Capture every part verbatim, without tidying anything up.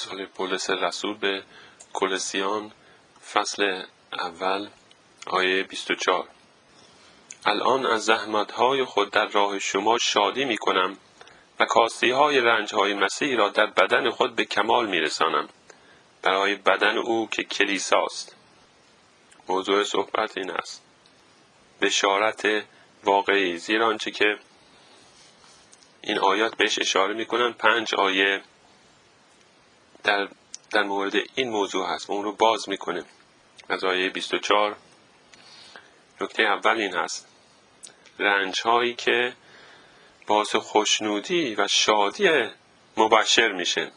رساله پولس رسول به کولوسیان فصل اول آیه بیست و چهار. الان از زحمت‌های خود در راه شما شادی می‌کنم و کاستی‌های رنج‌های مسیح را در بدن خود به کمال می‌رسانم، برای بدن او که کلیساست. موضوع صحبت این است: بشارت واقعی، زیرا آنچه که این آیات بهش اشاره می‌کنن پنج آیه در در مورد این موضوع هست و اون رو باز می‌کنه. از آیه بیست و چهار نکته اول این هست: رنج هایی که باعث خوشنودی و شادی مبشر میشه.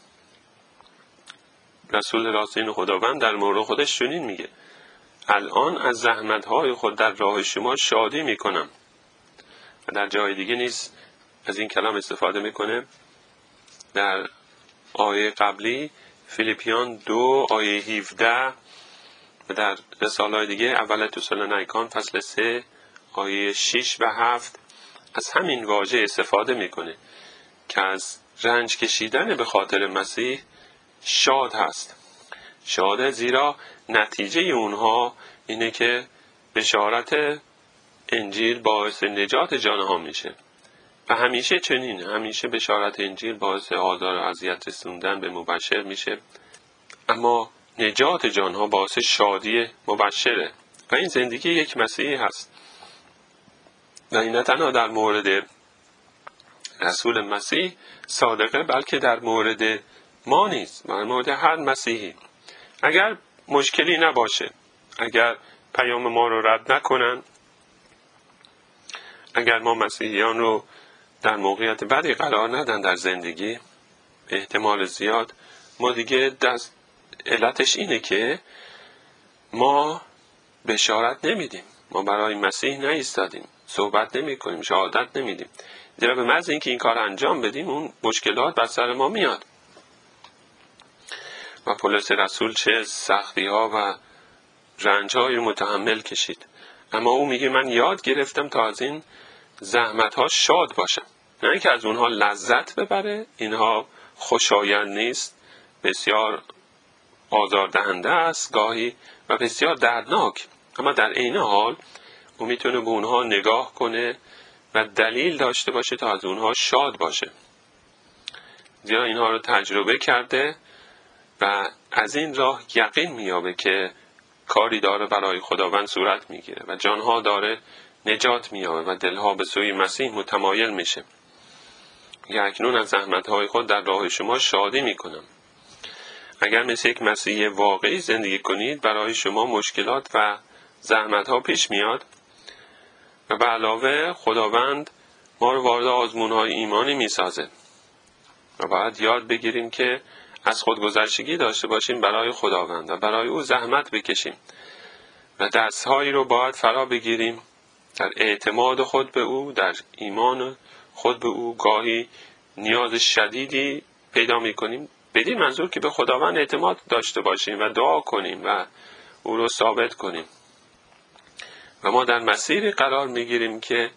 رسول راستین خداوند در مورد خودش چنین میگه: الان از زحمت های خود در راه شما شادی میکنم. و در جای دیگه نیز از این کلام استفاده میکنه. در آیه قبلی فیلیپیان دو آیه هفده و در رساله‌های دیگه اول تسالونیکان فصل سه آیه شش و هفت از همین واژه استفاده میکنه که از رنج کشیدن به خاطر مسیح شاد هست. شاده زیرا نتیجه اونها اینه که بشارت انجیل باعث نجات جانها میشه و همیشه چنینه. همیشه بشارت انجیل باعث آزار و اذیت رسوندن به مبشر میشه، اما نجات جانها باعث شادی مبشره و این زندگی یک مسیحی هست. و این نه تنها در مورد رسول مسیح صادقه، بلکه در مورد ما نیست، در مورد هر مسیحی. اگر مشکلی نباشه، اگر پیام ما رو رد نکنن، اگر ما مسیحیان رو در موقعیت بدی قرار ندن در زندگی، احتمال زیاد ما دیگه دست علتش اینه که ما بشارت نمیدیم، ما برای مسیح نایستادیم، صحبت نمی کنیم، شهادت نمیدیم. زیرا به محض اینکه این کار انجام بدیم اون مشکلات بر سر ما میاد. و پولس رسول چه سختی ها و رنج های متحمل کشید، اما او میگه من یاد گرفتم تا از این زحمت ها شاد باشم، نه اینکه از اونها لذت ببره. اینها خوشایند نیست، بسیار آزاردهنده است گاهی و بسیار دردناک، اما در عین حال او میتونه به اونها نگاه کنه و دلیل داشته باشه تا از اونها شاد باشه، زیرا اینها رو تجربه کرده و از این راه یقین میابه که کاری داره برای خداوند صورت میگیره و جانها داره نجات میابه و دلها به سوی مسیح متمایل میشه. یا اکنون از زحمتهای خود در راه شما شادی میکنم. اگر مثل یک مسیحی واقعی زندگی کنید، برای شما مشکلات و زحمتها پیش میاد و به علاوه خداوند ما رو وارد آزمون‌های ایمانی میسازه و باید یاد بگیریم که از خودگذشتگی داشته باشیم برای خداوند و برای او زحمت بکشیم و دستهایی رو باید فرا بگیریم در اعتماد خود به او، در ایمان خود به او. گاهی نیاز شدیدی پیدا میکنیم، بدین منظور که به خداوند اعتماد داشته باشیم و دعا کنیم و او رو ثابت کنیم. و ما در مسیری قرار میگیریم که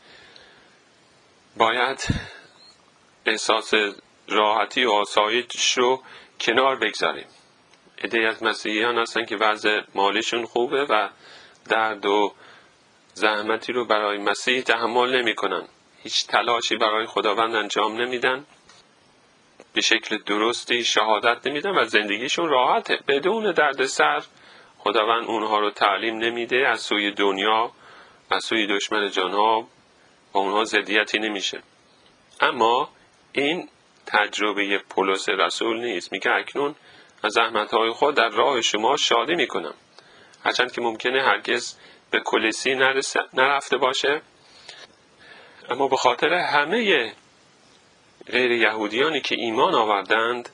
باید احساس راحتی و آسایش رو کنار بگذاریم. عده‌ای از مسیحیان هستن که وضع مالیشون خوبه و درد و زحمتی رو برای مسیح تحمل نمی کنن. هیچ تلاشی برای خداوند انجام نمیدن، به شکل درستی شهادت نمیدن و زندگیشون راحته بدون درد سر. خداوند اونها رو تعلیم نمیده، از سوی دنیا، از سوی دشمن جانها با اونها ضدیتی نمیشه. اما این تجربه پولس رسول نیست. میگه اکنون از زحمتهای خود در راه شما شادی میکنم. هرچند که ممکنه هرگز به کلیسی نرفته باشه، اما به خاطر همه غیر یهودیانی که ایمان آوردند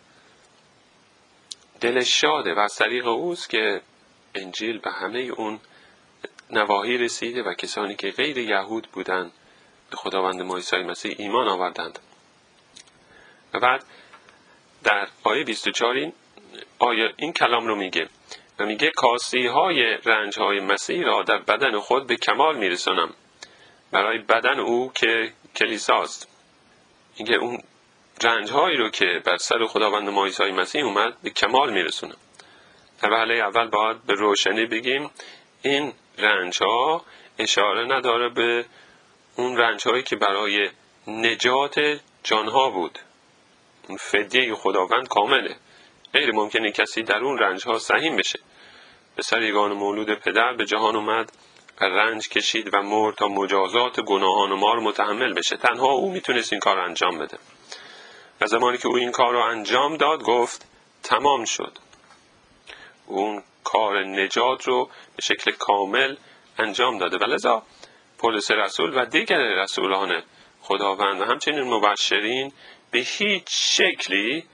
دلش شاده و از طریق اوست که انجیل به همه اون نواحی رسیده و کسانی که غیر یهود بودند به خداوند ما عیسی مسیح ایمان آوردند. و بعد در آیه بیست و چهار این آیه این کلام رو میگه و میگه کاستی های رنج های مسیح را در بدن خود به کمال میرسانم، برای بدن او که کلیساست. میگه اون رنجهایی رو که بر سر خداوند ما عیسی مسیح اومد به کمال میرسونه. در وهله اول باید به روشنی بگیم این رنجها اشاره نداره به اون رنجهایی که برای نجات جانها بود. اون فدیه خداوند کامله. غیر ممکنه کسی در اون رنجها سهیم بشه. پسر یگان مولود پدر به جهان اومد و رنج کشید و مرد تا مجازات گناهان ما رو متحمل بشه. تنها او میتونست این کار انجام بده. و زمانی که او این کار رو انجام داد گفت تمام شد. اون کار نجات رو به شکل کامل انجام داده و لذا پولس رسول و دیگر رسولان خداوند و همچنین مبشرین به هیچ شکلی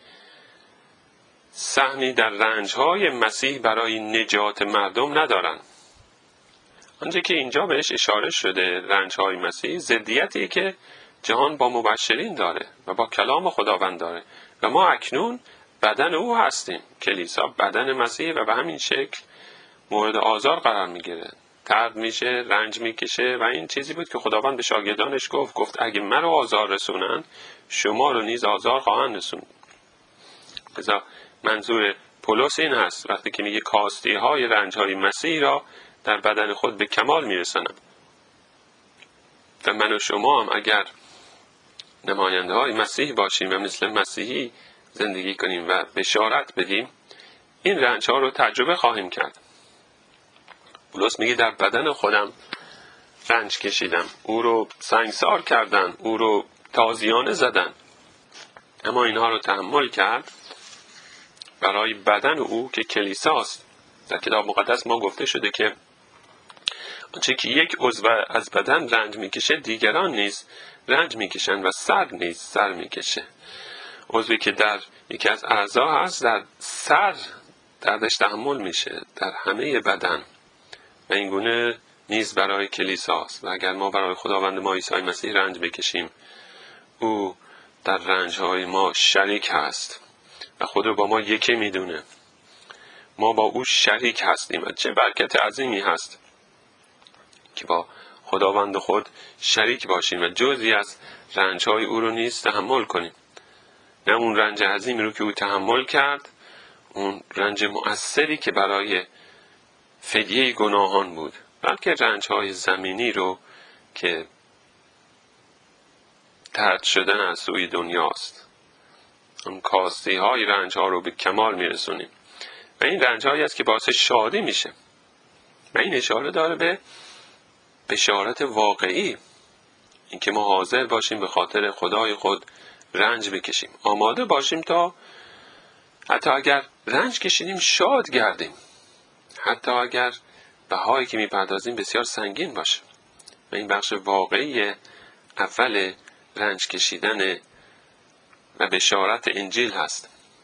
سهمی در رنجهای مسیح برای نجات مردم ندارن. آنچه که اینجا بهش اشاره شده رنجهای مسیح ضدیتی که جهان با مبشرین داره و با کلام خداوند داره و ما اکنون بدن او هستیم. کلیسا بدن مسیح و به همین شکل مورد آزار قرار میگیره، طرد میشه، رنج میکشه و این چیزی بود که خداوند به شاگردانش گفت گفت اگه من رو آزار رسونن شما رو نیز آزار خواهند رسوند. لذا منظور پولس این هست وقتی که میگه کاستی های رنج های مسیح را در بدن خود به کمال میرسنم. و من و شما هم اگر نماینده های مسیح باشیم و مثل مسیحی زندگی کنیم و بشارت بدیم این رنج ها رو تجربه خواهیم کرد. پولس میگه در بدن خودم رنج کشیدم، او رو سنگسار کردن، او رو تازیانه زدن، اما اینها رو تحمل کرد برای بدن او که کلیساست. در کتاب مقدس ما گفته شده که آنچه که یک عضو از بدن رنج میکشه دیگران نیز رنج میکشن و سر نیز سر میکشه. عضوی که در یکی از اعضا هست در سر دردش تحمل میشه در همه بدن و این گونه نیز برای کلیساست. و اگر ما برای خداوند ما عیسی مسیح رنج بکشیم او در رنجهای ما شریک هست و خود رو با ما یکی میدونه. ما با او شریک هستیم و چه برکت عظیمی هست که با خداوند خود شریک باشیم و جزئی از رنجهای او رو نیز تحمل کنیم. نه اون رنج عظیمی رو که او تحمل کرد، اون رنج مؤثری که برای فدیه گناهان بود، بلکه رنجهای زمینی رو که طرد شدن از سوی دنیاست. اون کاستی های رنج ها رو به کمال میرسونیم و این رنج هایی است که باعث شادی میشه و این اشاره داره به بشارت واقعی، اینکه ما حاضر باشیم به خاطر خدای خود رنج بکشیم، آماده باشیم تا حتی اگر رنج کشیدیم شاد گردیم، حتی اگر بهایی که میپردازیم بسیار سنگین باشه. و این بخش واقعی اول رنج کشیدن و بشارت انجیل هست.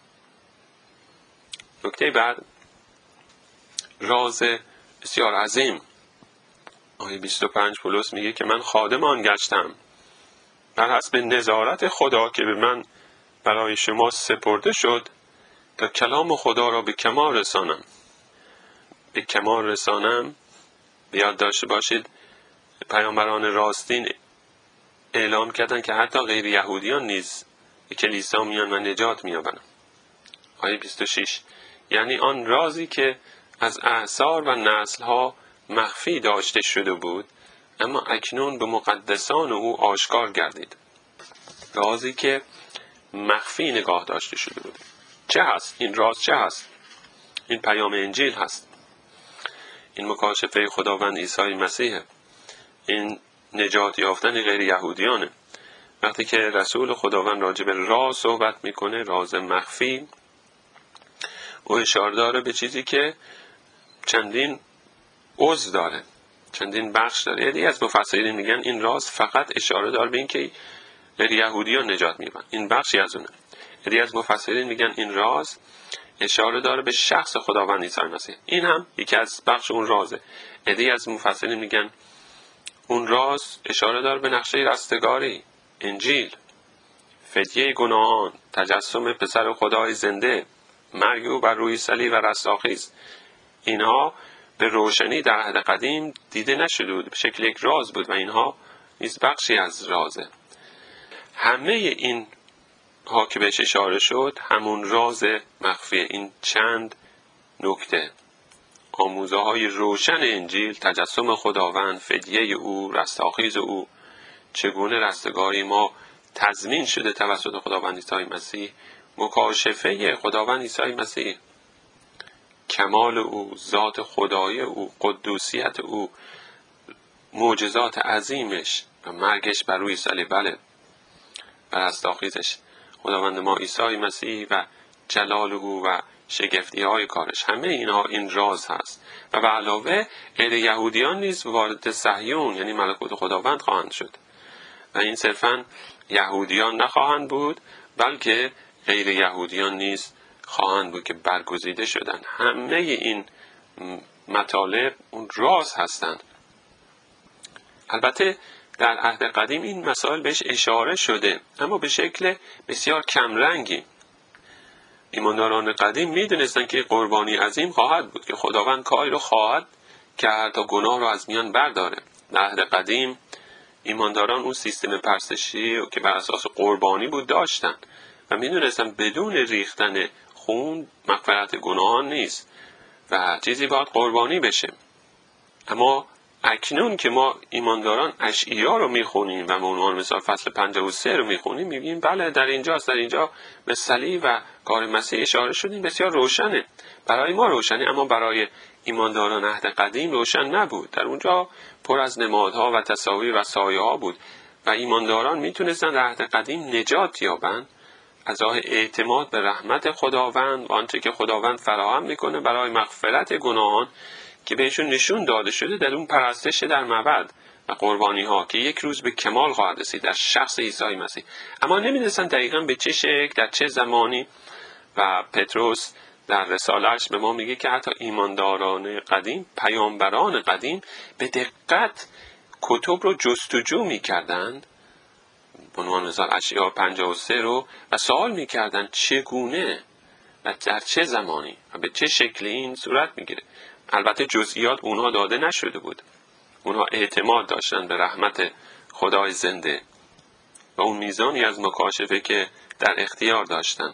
نکته بعد راز بسیار عظیم. آیه بیست و پنج پولس میگه که من خادم آن گشتم بر حسب نظارت خدا که به من برای شما سپرده شد تا کلام خدا را به کمال رسانم. به کمال رسانم بیاد داشته باشید پیامبران راستین اعلام کردن که حتی غیر یهودیان نیز به کلیسا میان و نجات میابنن. آیه بیست و شش یعنی آن رازی که از اعصار و نسلها مخفی داشته شده بود اما اکنون به مقدسان او آشکار گردید. رازی که مخفی نگاه داشته شده بود. چه هست؟ این راز چه هست؟ این پیام انجیل هست. این مکاشفه خداوند عیسی مسیح، این نجات یافتن غیر یهودیانه. وقتی که رسول خداوند راجع به راز صحبت میکنه، راز مخفی، او اشاره داره به چیزی که چندین عضو داره، چندین بخش داره. یعنی از مفسرین میگن این راز فقط اشاره داره به این که غیر یهودیان نجات میبرن، این بخشی از اونه. یعنی از مفسرین میگن این راز اشاره داره به شخص خداوند عیسی مسیح، این هم یکی از بخش اون رازه. یعنی از مفسرین میگن اون راز اشاره داره به نقشه رستگاری، انجیل، فدیه گناهان، تجسم پسر خدای زنده، مرگ او بر روی صلیب و رستاخیز. اینها به روشنی در عهد قدیم دیده نشده بود، به شکل یک راز بود و اینها نیز بخشی از رازه. همه این ها که بهش اشاره شد همون راز مخفی. این چند نکته، آموزه های روشن انجیل، تجسم خداوند، فدیه او، رستاخیز او، چگونه رستگاری ما تضمین شده توسط خداوند عیسی مسیح، مکاشفه خداوند عیسی مسیح، کمال او، ذات خدای او، قدوسیت او، معجزات عظیمش و مرگش بر روی صلیب، بله، و رستاخیزش خداوند ما عیسی مسیح و جلال او و شگفتی های کارش، همه اینها این راز هست. و به علاوه غیر یهودیان نیز وارد صهیون یعنی ملکوت خداوند خواهند شد و این صرفاً یهودیان نخواهند بود بلکه غیر یهودیان نیز خواهند بود که برگزیده شدند. همه این مطالب اون راز هستند. البته در عهد قدیم این مسائل بهش اشاره شده اما به شکل بسیار کمرنگی. ایمانداران قدیم میدونستن که قربانی عظیم خواهد بود، که خداوند کاری رو خواهد کرد تا گناه رو از میان برداره. در عهد قدیم ایمانداران اون سیستم پرستشی که بر اساس قربانی بود داشتن و میدونستن بدون ریختن خون مغفرت گناهان نیست و چیزی باید قربانی بشه. اما اکنون که ما ایمانداران اشعیا رو میخونیم و به عنوان مثال فصل پنجاه و سه رو میخونیم، میبینیم بله در اینجاست، در اینجا به صلیب و کار مسیح اشاره شدیم، بسیار روشنه، برای ما روشنه، اما برای ایمانداران عهد قدیم روشن نبود. در اونجا پر از نمادها و تصاویر و سایه ها بود و ایمانداران میتونستن در عهد قدیم نجات یابند از راه اعتماد به رحمت خداوند و آنچه که خداوند فراهم میکنه برای مغفرت گناهان که بهشون نشون داده شده در اون پرستش در معبد و قربانی ها که یک روز به کمال خواهد رسید در شخص عیسی مسیح. اما نمیدونستن دقیقاً به چه شکل، در چه زمانی. و پتروس در رساله‌اش به ما میگه که حتی ایمانداران قدیم، پیامبران قدیم به دقت کتب رو جستجو میکردند، به عنوان مثال اشعیا پنجاه و سه رو، و سوال میکردند چگونه و در چه زمانی و به چه شکلی این صورت میگیره. البته جزئیات اونها داده نشده بود. اونها اعتماد داشتن به رحمت خدای زنده و اون میزانی از مکاشفه که در اختیار داشتن.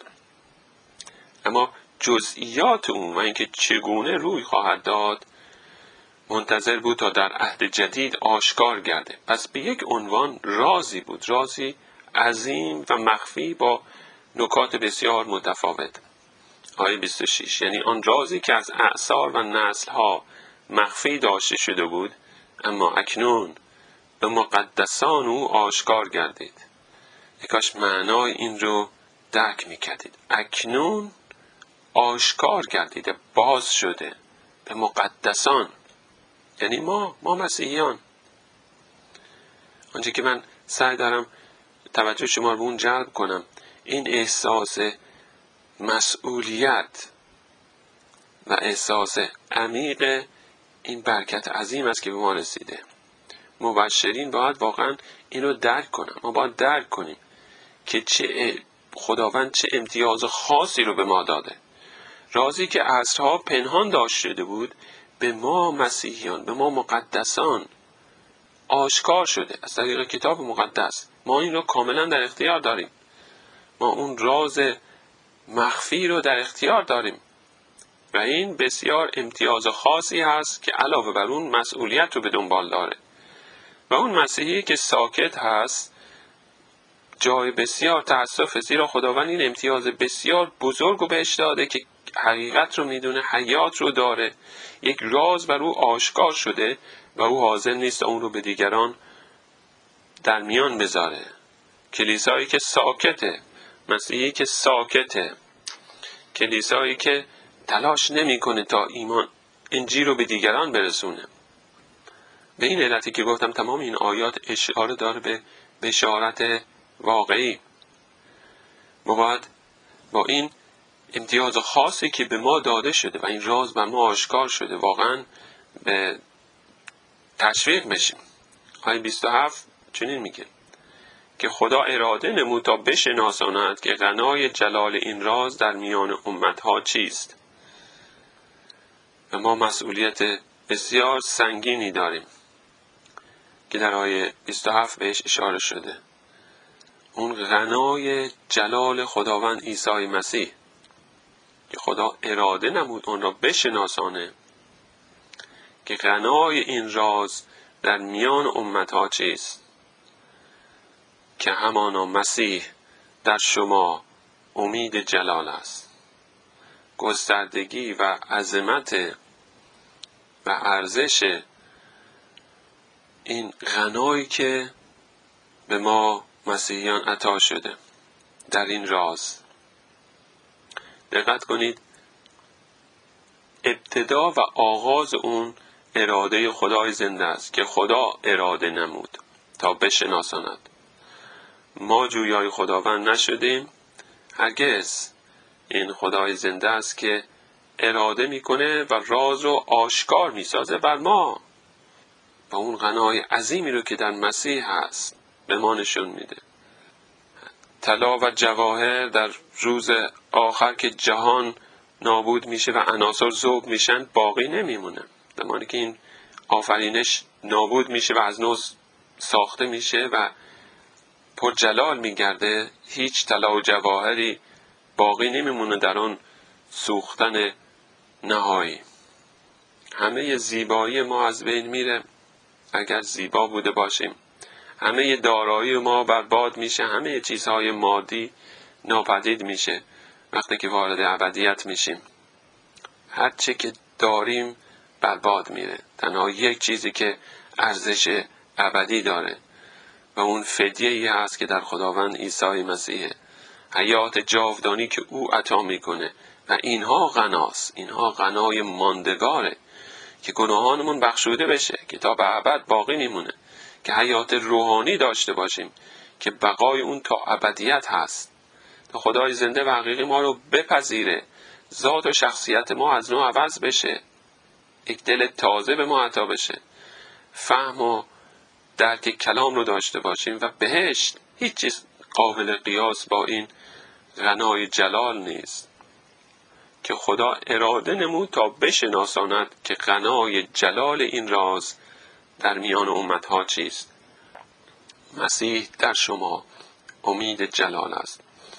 اما جزئیات اون و اینکه چگونه روی خواهد داد منتظر بود تا در عهد جدید آشکار گرده. پس به یک عنوان رازی بود، رازی عظیم و مخفی با نکات بسیار متفاوت. آیه بیست و شش، یعنی آن رازی که از اعصار و نسل‌ها مخفی داشته شده بود اما اکنون به مقدسان او آشکار گردید. یکاش معنای این رو درک می‌کردید. اکنون آشکار گردیده، باز شده به مقدسان، یعنی ما ما مسیحیان. آنچه که من سعی دارم توجه شما رو به اون جلب کنم، این احساس مسئولیت و احساس عمیق این برکت عظیم است که به ما رسیده. مبشرین باید واقعا این رو درک کنن. ما باید درک کنیم که چه خداوند چه امتیاز خاصی رو به ما داده. رازی که عصرها پنهان داشته شده بود به ما مسیحیان، به ما مقدسان آشکار شده از طریق کتاب مقدس. ما این رو کاملا در اختیار داریم. ما اون راز مخفی رو در اختیار داریم و این بسیار امتیاز خاصی هست که علاوه بر اون مسئولیت رو به دنبال داره. و اون مسیحی که ساکت هست جای بسیار تأسف، زیرا خداوند این امتیاز بسیار بزرگ رو بهش داده که حقیقت رو میدونه، حیات رو داره، یک راز بر او آشکار شده و او حاضر نیست اون رو به دیگران در میان بذاره. کلیسایی که ساکته، مسیحی که ساکته، کلیسایی که تلاش نمیکنه تا ایمان انجیل رو به دیگران برسونه. به این علتی که گفتم تمام این آیات اشاره داره به بشارت واقعی. ما باید با این امتیاز خاصی که به ما داده شده و این راز بر ما آشکار شده واقعا به تشویق بشیم. آیه بیست و هفت چنین میگه که خدا اراده نمود تا بشناساند که غنای جلال این راز در میان امتها چیست. و ما مسئولیت بسیار سنگینی داریم که در آیه بیست و هفت بهش اشاره شده. اون غنای جلال خداوند عیسی مسیح که خدا اراده نمود اون را بشناسانه که غنای این راز در میان امتها چیست، که همانا مسیح در شما امید جلال است. گستردگی و عظمت و ارزش این غنایی که به ما مسیحیان عطا شده در این راز. دقت کنید، ابتدا و آغاز اون اراده خدای زنده است که خدا اراده نمود تا بشناساند. ما جویای خداوند نشدیم، هرگز. این خدای زنده است که اراده میکنه و راز رو آشکار میسازه بر ما و اون غنای عظیمی رو که در مسیح هست به ما نشون میده. طلا و جواهر در روز آخر که جهان نابود میشه و عناصر ذوب میشن باقی نمیمونه. زمانی که این آفرینش نابود میشه و از نو ساخته میشه و پر جلال میگرده، هیچ طلا و جواهری باقی نمیمونه در آن سوختن نهایی. همه زیبایی ما از بین میره اگر زیبا بوده باشیم. همه دارایی ما برباد میشه، همه چیزهای مادی ناپدید میشه وقتی که وارد ابدیت میشیم. هر چه که داریم برباد میره. تنها یک چیزی که ارزش ابدی داره و اون فدیه ای هست که در خداوند عیسی مسیحه، حیات جاودانی که او عطا میکنه و اینها غناست. اینها غنای ماندگاره که گناهانمون بخشوده بشه، که تا به ابد باقی میمونه، که حیات روحانی داشته باشیم که بقای اون تا ابدیت هست، تا خدای زنده و حقیقی ما رو بپذیره، ذات و شخصیت ما از نو عوض بشه، یک دل تازه به ما عطا بشه، فهم و درک کلام رو داشته باشیم و بهشت هیچ چیز قابل قیاس با این غنای جلال نیست که خدا اراده نمود تا بشناساند که غنای جلال این راز در میان امتها چیست. مسیح در شما امید جلال است.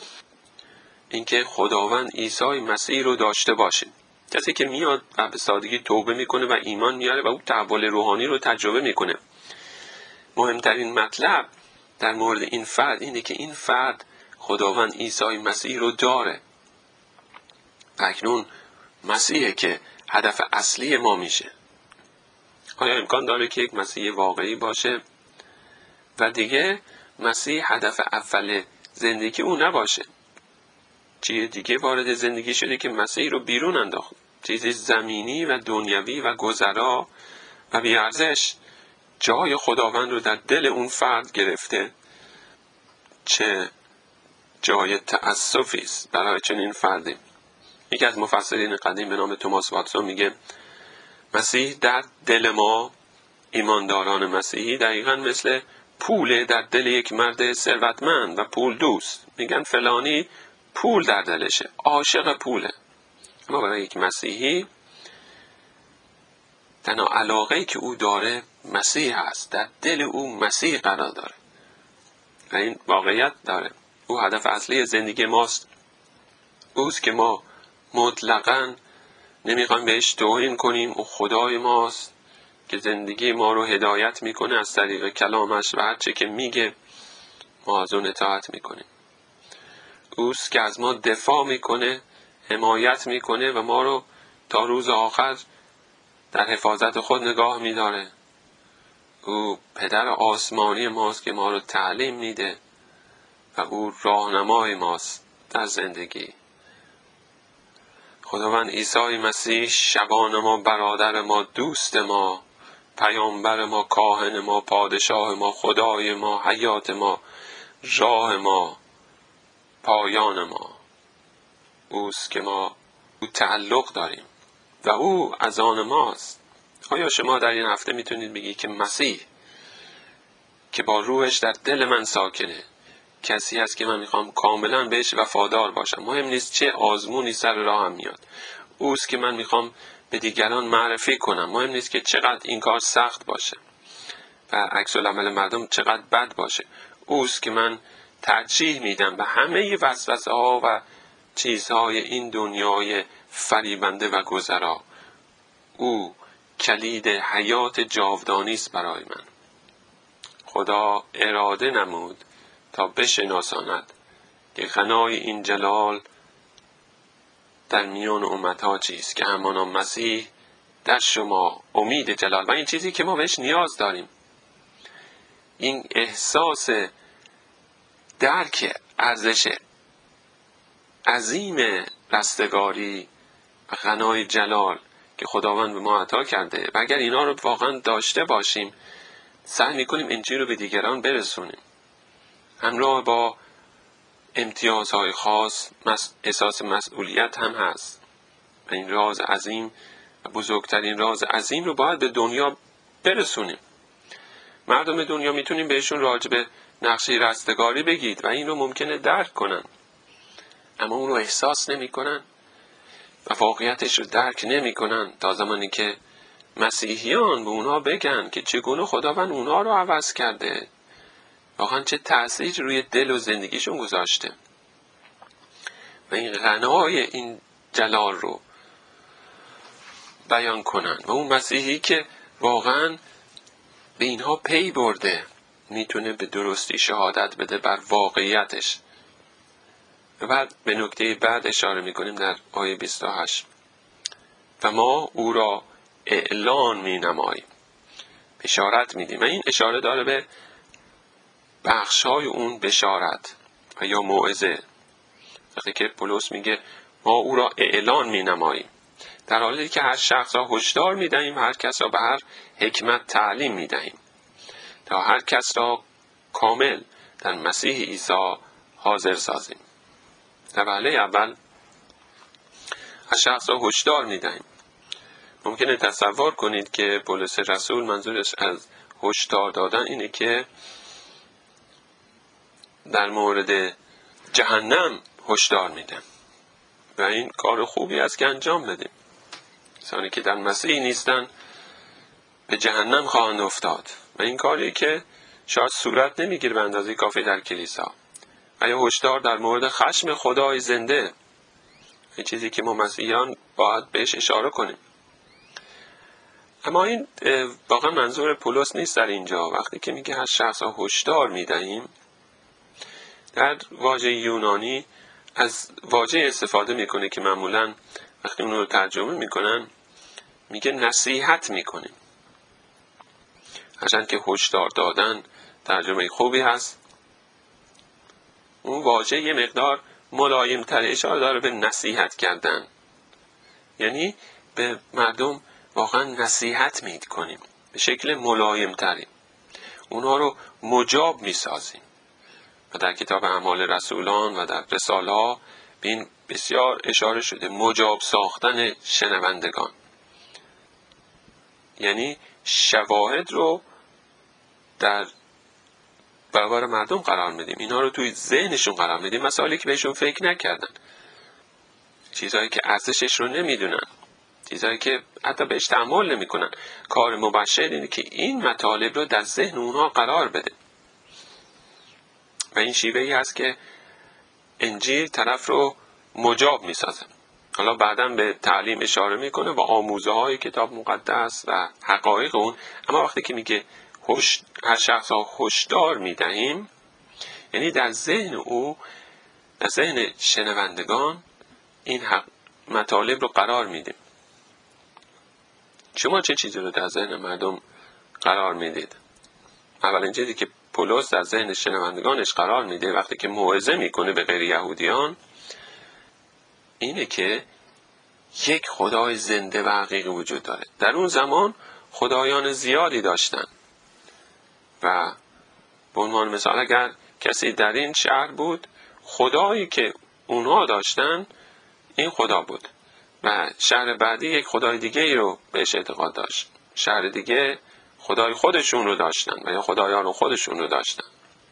اینکه خداوند عیسی مسیح رو داشته باشیم. کسی که میاد و به سادگی توبه میکنه و ایمان میاره و اون تحول روحانی رو تجربه میکنه. مهمترین مطلب در مورد این فرد اینه که این فرد خداوند عیسی مسیح رو داره. اکنون مسیحه که هدف اصلی ما میشه. آیا امکان داره که یک مسیح واقعی باشه و دیگه مسیح هدف اول زندگی او نباشه؟ چیه دیگه وارد زندگی شده که مسیح رو بیرون انداخت؟ چیزی زمینی و دنیوی و گذرا و بی‌ارزش جای خداوند رو در دل اون فرد گرفته. چه جای تأسفی است برای چنین فردی. یکی از مفسرین قدیم به نام توماس واتسون میگه مسیح در دل ما ایمانداران مسیحی دقیقاً مثل پول در دل یک مرد ثروتمند و پول دوست. میگن فلانی پول در دلشه، عاشق پوله. اما برای یک مسیحی تنها علاقه‌ای که او داره مسیح هست. در دل او مسیح قرار داره و این واقعیت داره. او هدف اصلی زندگی ماست. اوست که ما مطلقاً نمیخوایم بهش توهین کنیم. او خدای ماست که زندگی ما رو هدایت میکنه از طریق کلامش و هر چه که میگه ما از اون اطاعت میکنیم. اوست که از ما دفاع میکنه، حمایت میکنه و ما رو تا روز آخر در حفاظت خود نگاه میداره. او پدر آسمانی ماست که ما رو تعلیم میده و او راهنمای ماست در زندگی. خداوند عیسی مسیح شبان ما، برادر ما، دوست ما، پیامبر ما، کاهن ما، پادشاه ما، خدای ما، حیات ما، راه ما، پایان ما. اوست که ما او تعلق داریم و او از آن ماست. آیا شما در این هفته میتونید بگید که مسیح که با روحش در دل من ساکنه کسی هست که من میخوام کاملا بهش وفادار باشم، مهم نیست چه آزمونی سر راهم میاد. اوست که من میخوام به دیگران معرفی کنم، مهم نیست که چقدر این کار سخت باشه و عکس العمل مردم چقدر بد باشه. اوست که من ترجیح میدم به همه وسوسه ها و چیزهای این دنیای فریبنده و گذرا. او کلید حیات جاودانی است برای من. خدا اراده نمود تا بشناساند که غنای این جلال در میان امتها چیست، که همانا مسیح در شما امید جلال. و این چیزی که ما بهش نیاز داریم، این احساس درک ارزش عظیم رستگاری و غنای جلال که خداوند به ما عطا کرده، و اگر اینا رو واقعا داشته باشیم سعی میکنیم انجیل رو به دیگران برسونیم، همراه با امتیازهای خاص احساس مسئولیت هم هست. و این راز عظیم و بزرگترین راز عظیم رو باید به دنیا برسونیم. مردم دنیا میتونیم بهشون راجع به نقشه رستگاری بگید و این رو ممکنه درک کنن، اما اون رو احساس نمی کنن و واقعیتش رو درک نمی کنن تا زمانی که مسیحیان به اونها بگن که چگونه خداوند اونها رو عوض کرده، واقعا چه تأثیر روی دل و زندگیشون گذاشته، و این غنای این جلال رو بیان کنن. و اون مسیحی که واقعا به اینها پی برده میتونه به درستی شهادت بده بر واقعیتش. و بعد به نکته بعد اشاره میکنیم در آیه بیست و هشت: و ما او را اعلان می نماییم، بشارت میدیم. و این اشاره داره به بخشای اون بشارت و یا موعظه. وقتی که پولس میگه ما او را اعلان می نماییم، در حالی که هر شخص را هشدار می دهیم، هر کس را به هر حکمت تعلیم می دهیم تا هر کس را کامل در مسیح عیسی حاضر سازیم. در وهله اول هر شخص را هشدار می دهیم. ممکنه تصور کنید که پولس رسول منظورش از هشدار دادن اینه که در مورد جهنم هشدار میده، و این کار خوبی است که انجام بدیم. کسانی که در مسیح نیستن به جهنم خواهند افتاد، و این کاری که شاید صورت نمیگیره به اندازه کافی در کلیسا. و یا هشدار در مورد خشم خدای زنده، این چیزی که ما مسیحیان باید بهش اشاره کنیم. اما این واقعا منظور پولس نیست در اینجا. وقتی که میگه هر شخص را هشدار میدهیم، در واژه یونانی از واژه استفاده میکنه که معمولا وقتی اون رو ترجمه میکنن میگه نصیحت میکنیم. هرچند که هشدار دادن ترجمه خوبی هست، اون واژه یه مقدار ملایم تر اشاره داره به نصیحت کردن، یعنی به مردم واقعا نصیحت میکنیم، به شکل ملایم تری اونها رو مجاب میسازیم. و در کتاب اعمال رسولان و در رساله ها به این بسیار اشاره شده، مجاب ساختن شنوندگان، یعنی شواهد رو در برابر مردم قرار میدیم، اینا رو توی ذهنشون قرار میدیم، مسائلی که بهشون فکر نکردن، چیزهایی که ارزشش رو نمیدونن، چیزهایی که حتی بهش تأمل نمیکنن. کار مبشر اینه که این مطالب رو در ذهن اونها قرار بده، و این شیوهی هست که انجیل طرف رو مجاب میسازه. حالا بعداً به تعلیم اشاره میکنه و آموزه های کتاب مقدس و حقایق اون. اما وقتی که میگه هش... هر شخص ها هشدار میدهیم، یعنی در ذهن او، در ذهن شنوندگان این حق... مطالب رو قرار میدیم. شما چه چیزی رو در ذهن مردم قرار میدید؟ اولین چیزی که پولس در ذهن شنوندگانش قرار میده وقتی که موعظه میکنه به غیر یهودیان اینه که یک خدای زنده و حقیقی وجود داره. در اون زمان خدایان زیادی داشتن و به عنوان مثال اگر کسی در این شهر بود، خدایی که اونها داشتن این خدا بود، و شهر بعدی یک خدای دیگه ای رو بهش اعتقاد داشت، شهر دیگه خدای خودشون رو داشتن و یا خدایان خودشون رو داشتن.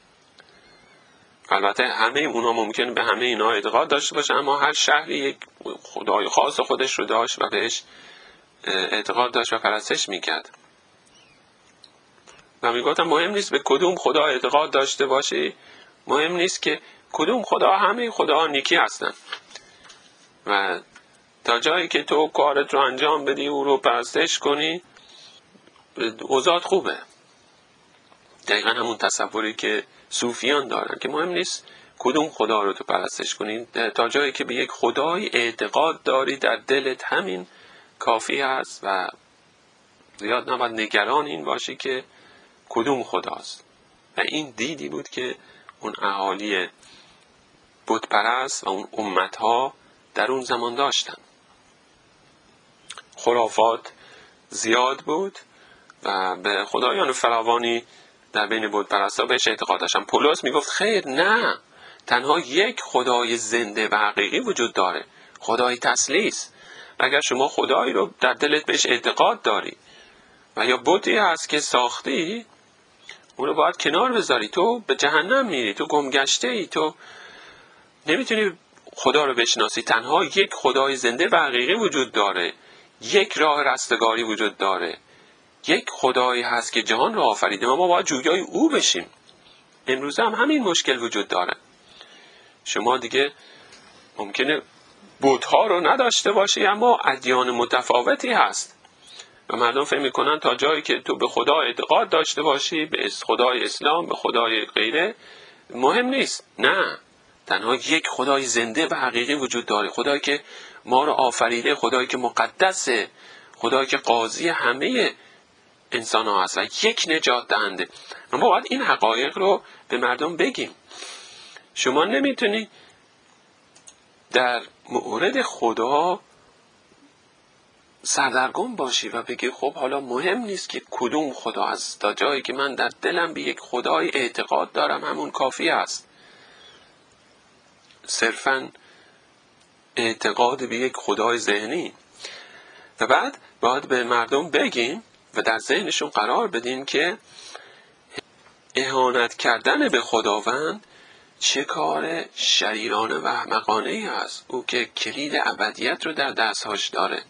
البته همه اونا ممکن به همه اینا اعتقاد داشته باشه، اما هر شهری یک خدای خاص خودش رو داشت و بهش اعتقاد داشت و پرستش میکرد. و میگفتم مهم نیست به کدوم خدا اعتقاد داشته باشی، مهم نیست که کدوم خدا، همه خداها نیکی هستن و تا جایی که تو کارت رو انجام بدی، او رو پرستش کنی، اوضاعت خوبه. دقیقا همون تصوری که صوفیان دارن که مهم نیست کدوم خدا رو تو پرستش کنی، تا جایی که به یک خدای اعتقاد داری در دلت، همین کافی هست و زیاد نباید نگران این باشی که کدوم خداست. و این دیدی بود که اون اهالی بت پرست و اون امتها در اون زمان داشتن. خرافات زیاد بود و به خدایان فراوانی در بین بت پرستا بهش اعتقاد داشتن. پولس میگفت خیر نه، تنها یک خدای زنده و حقیقی وجود داره، خدای تثلیث. و اگر شما خدایی رو در دلت بهش اعتقاد داری و یا بتی هست که ساختی، اون رو باید کنار بذاری. تو به جهنم میری، تو گمگشته ای، تو نمیتونی خدا رو بشناسی. تنها یک خدای زنده و حقیقی وجود داره، یک راه رستگاری وجود داره، یک خدایی هست که جهان رو آفریده و ما باید جویای او بشیم. امروز هم همین مشکل وجود داره. شما دیگه ممکنه بت‌ها رو نداشته باشی اما ادیان متفاوتی هست و مردم فکر میکنن تا جایی که تو به خدا اعتقاد داشته باشی، به خدای اسلام، به خدای غیره، مهم نیست. نه، تنها یک خدای زنده و حقیقی وجود داره، خدایی که ما رو آفریده، خدایی که مقدسه، خدایی که قاضی همه انسان ها هست و یک نجات دهنده. ما باید این حقایق رو به مردم بگیم. شما نمیتونی در مورد خدا سردرگم باشی و بگی خب حالا مهم نیست که کدوم خدا است، تا جایی که من در دلم به یک خدای اعتقاد دارم همون کافی است. صرفاً اعتقاد به یک خدای ذهنی. و بعد باید به مردم بگیم و در ذهنشون قرار بدیم که اهانت کردن به خداوند چه کار شریرانه و احمقانه‌ای است، او که کلید ابدیت رو در دستهاش داره.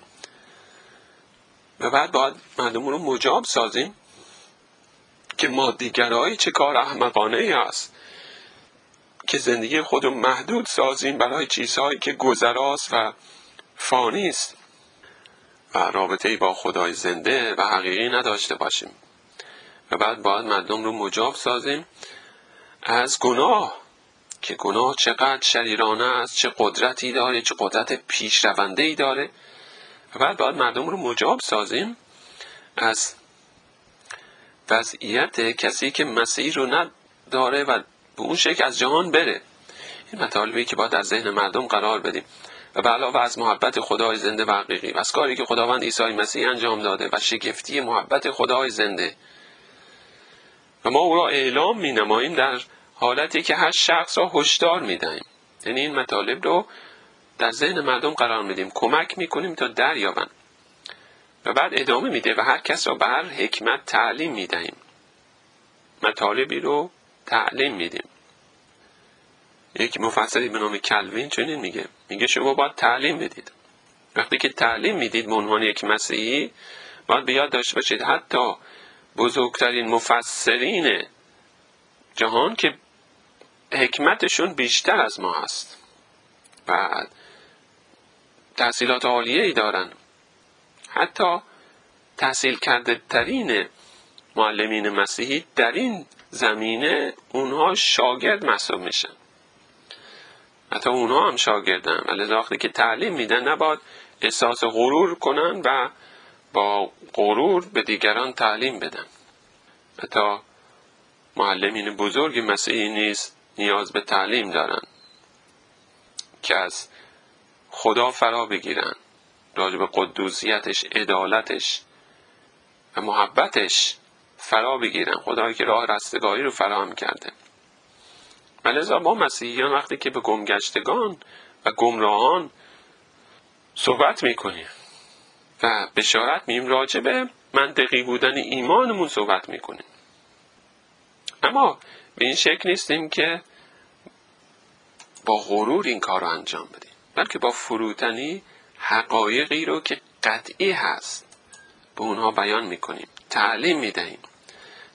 و بعد باید مردم رو مجاب سازیم که مادیگرایی چه کار احمقانه‌ای است که زندگی خود رو محدود سازیم برای چیزهایی که گذراست و فانی است و رابطه‌ای با خدای زنده و حقیقی نداشته باشیم. و بعد باید مردم رو مجاب سازیم از گناه، که گناه چقدر شریرانه است، چه قدرتی داره، چه قدرت پیشرونده‌ای داره. و بعد باید مردم رو مجاب سازیم از وضعیت کسی که مسیح رو نداره و به اون شکل از جهان بره. این مطالبی که باید در ذهن مردم قرار بدیم. و به علاوه از محبت خدای زنده و حقیقی و از کاری که خداوند عیسی مسیح انجام داده و شگفتی محبت خدای زنده، و ما او را اعلام می نماییم در حالتی که هر شخص را هشدار می دهیم. یعنی این مطالب رو در ذهن مردم قرار می دیم، کمک می کنیم تا دریابند. و بعد ادامه میده و هر کس را به هر حکمت تعلیم می دهیم. مطالبی رو تعلیم میدیم. یک مفسری به نام کلوین چنین میگه، میگه شما باید تعلیم بدید. وقتی که تعلیم میدید به عنوان یک مسیحی، باید به یاد داشته باشید حتی بزرگترین مفسرین جهان که حکمتشون بیشتر از ما هست و تحصیلات عالیه‌ای دارن، حتی تحصیل کرده ترین معلمین مسیحی در این زمینه اونها شاگرد محسوب میشن. حتی اونها هم شاگردن، ولی وقتی که تعلیم میدن نباید احساس غرور کنن و با غرور به دیگران تعلیم بدن. حتی معلمین بزرگ مسیحی نیز نیاز به تعلیم دارن که از خدا فرا بگیرن، راجع به قدوسیتش، عدالتش و محبتش فرا بگیرن، خدایی که راه رستگاری رو فراهم کرده. ولذا ما مسیحیان وقتی که به گمگشتگان و گمراهان صحبت میکنیم و بشارت مییم، راجع به منطقی بودن ایمانمون صحبت میکنیم، اما به این شکل نیستیم که با غرور این کار رو انجام بدیم، بلکه با فروتنی حقایقی رو که قطعی هست به اونها بیان میکنیم، تعلیم میدهیم،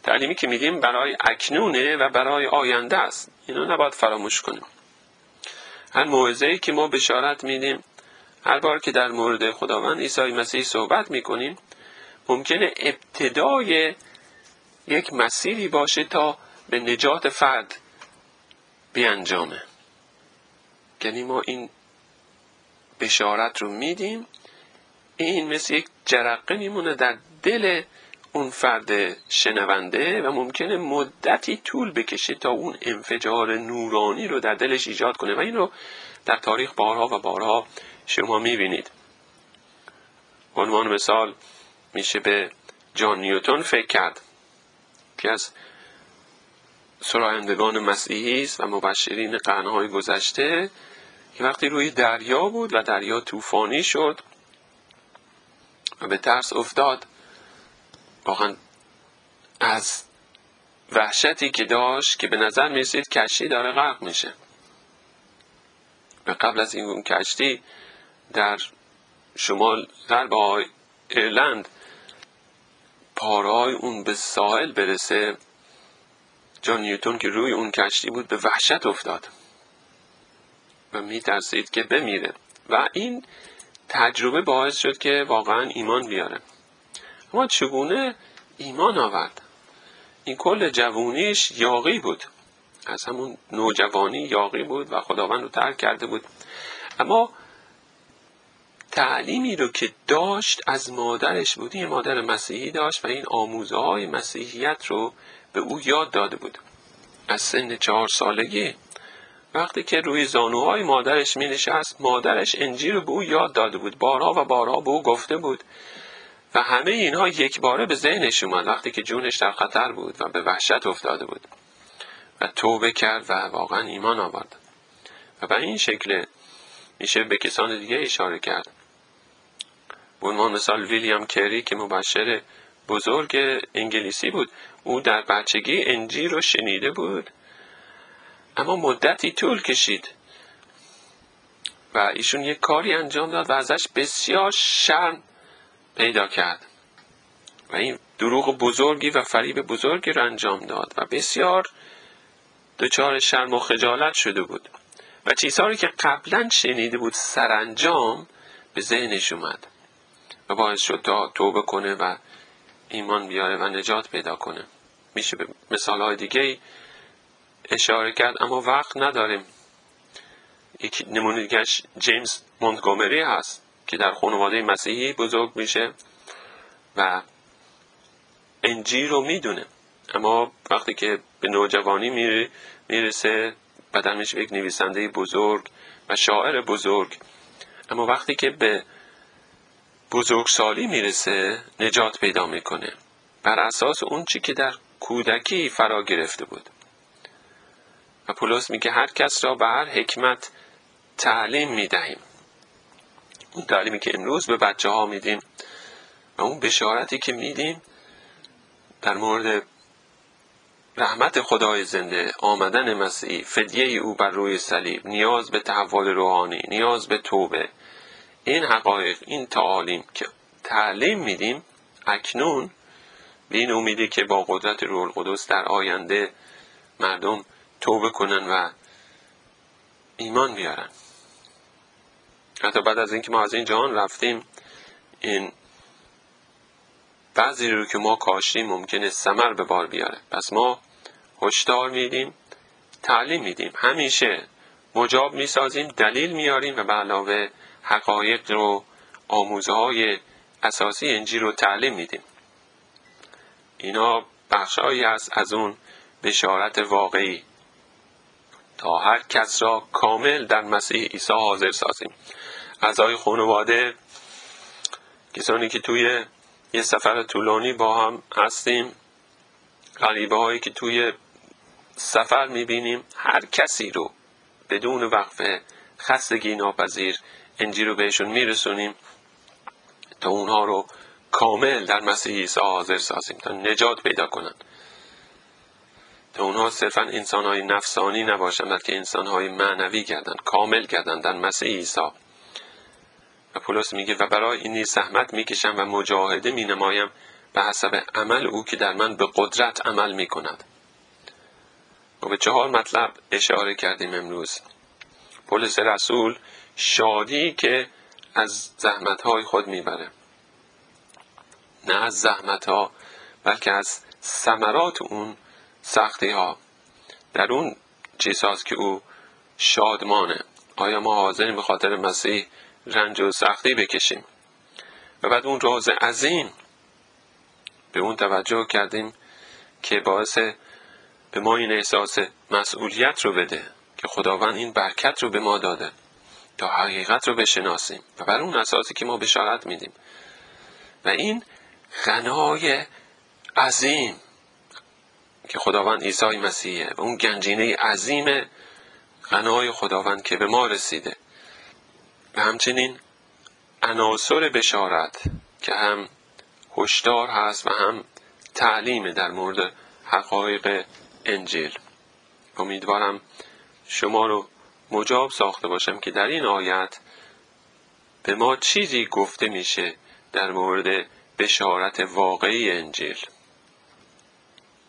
تعلیمی که میدیم برای اکنونه و برای آینده است. اینو نباید فراموش کنیم. هر موعظه‌ای که ما بشارت میدیم، هر بار که در مورد خداوند عیسی مسیح صحبت میکنیم، ممکنه ابتدای یک مسیری باشه تا به نجات فرد بیانجامه. یعنی ما این بشارت رو میدیم، این مثل یک جرقه میمونه در دل اون فرد شنونده و ممکنه مدتی طول بکشه تا اون انفجار نورانی رو در دلش ایجاد کنه و این رو در تاریخ بارها و بارها شما میبینید. عنوان مثال میشه به جان نیوتن فکر کرد که از سرایندگان مسیحی است و مبشرین قرنهای گذشته، که وقتی روی دریا بود و دریا طوفانی شد و به ترس افتاد، واقعا از وحشتی که داشت که به نظر میرسید کشتی داره غرق میشه و قبل از این کشتی در شمال غرب ایرلند پارهای اون به ساحل برسه، جان نیوتن که روی اون کشتی بود به وحشت افتاد و میترسید که بمیره و این تجربه باعث شد که واقعا ایمان بیاره. اما چگونه ایمان آورد؟ این کل جوونیش یاغی بود، از همون نوجوانی یاغی بود و خداوند رو ترک کرده بود، اما تعلیمی رو که داشت از مادرش بود. این مادر مسیحی داشت و این آموزهای مسیحیت رو به او یاد داده بود. از سن چهار سالگی وقتی که روی زانوهای مادرش می نشست، مادرش انجیل رو به او یاد داده بود، بارها و بارها به او گفته بود و همه اینها یک باره به ذهنش اومد وقتی که جونش در خطر بود و به وحشت افتاده بود و توبه کرد و واقعا ایمان آورد. و به این شکل میشه به کسان دیگه اشاره کرد. به عنوان مثال ویلیام کری که مبشر بزرگ انگلیسی بود، او در بچگی انجیل رو شنیده بود اما مدتی طول کشید و ایشون یک کاری انجام داد و ازش بسیار شرم پیدا کرد و این دروغ بزرگی و فریب بزرگی رو انجام داد و بسیار دچار شرم و خجالت شده بود و چیزهایی که قبلا شنیده بود سرانجام به ذهنش اومد و باعث شد تا توبه کنه و ایمان بیاره و نجات پیدا کنه. میشه به مثالهای دیگه اشاره کرد اما وقت نداریم. یک نمونه دیگهش جیمز مونتگومری هست که در خانواده مسیحی بزرگ میشه و انجیل رو میدونه، اما وقتی که به نوجوانی میره میرسه بدل میشه یک نویسنده بزرگ و شاعر بزرگ، اما وقتی که به بزرگسالی میرسه نجات پیدا میکنه بر اساس اون چی که در کودکی فرا گرفته بود. و پولس میگه هر کس را به هر حکمت تعلیم میدهیم. اون تعلیمی که امروز به بچه ها میدیم و اون بشارتی که میدیم در مورد رحمت خدای زنده، آمدن مسیح، فدیه او بر روی صلیب، نیاز به تحول روحانی، نیاز به توبه، این حقایق، این تعالیم که تعلیم میدیم اکنون به این امیدی که با قدرت روح القدس در آینده مردم توبه کنن و ایمان بیارن. حتی بعد از اینکه ما از این جهان رفتیم، این بعضی رو که ما کاشتیم ممکنه ثمر به بار بیاره. پس ما هشدار میدیم، تعلیم میدیم، همیشه مجاب میسازیم، دلیل میاریم و به علاوه حقایق رو، آموزهای اساسی انجیل رو تعلیم میدیم. اینا بخشایی است از اون بشارت واقعی تا هر کس را کامل در مسیح عیسی حاضر سازیم. اعضای خانواده، کسانی که توی یه سفر طولانی با هم هستیم، غریبه هایی که توی سفر میبینیم، هر کسی رو بدون وقفه خستگی ناپذیر انجیل رو بهشون میرسونیم تا اونها رو کامل در مسیح عیسی حاضر سازیم، تا نجات پیدا کنن، تا اونها صرفا انسانهای نفسانی نباشن بلکه انسانهای معنوی گردن، کامل گردن در مسیح عیسی. و پولس میگه و برای این نیز زحمت میکشم و مجاهده مینمایم به حسب عمل او که در من به قدرت عمل می کند. و به چهار مطلب اشاره کردیم امروز. پولس رسول شادی که از زحمتهای خود میبره، نه از زحمتها بلکه از ثمرات اون سختی ها، در اون چیزهاست که او شادمانه. آیا ما حاضریم به خاطر مسیح رنج و سختی بکشیم؟ و بعد اون راز عظیم، به اون توجه کردیم که باعث به ما این احساس مسئولیت رو بده که خداوند این برکت رو به ما داده تا حقیقت رو بشناسیم و بر اون اساسی که ما بشارت میدیم. و این غنای عظیم که خداوند عیسی مسیحه و اون گنجینه عظیم غنای خداوند که به ما رسیده و همچنین عناصر بشارت که هم هشدار هست و هم تعلیم در مورد حقایق انجیل. امیدوارم شما رو مجاب ساخته باشم که در این آیت به ما چیزی گفته میشه در مورد بشارت واقعی انجیل.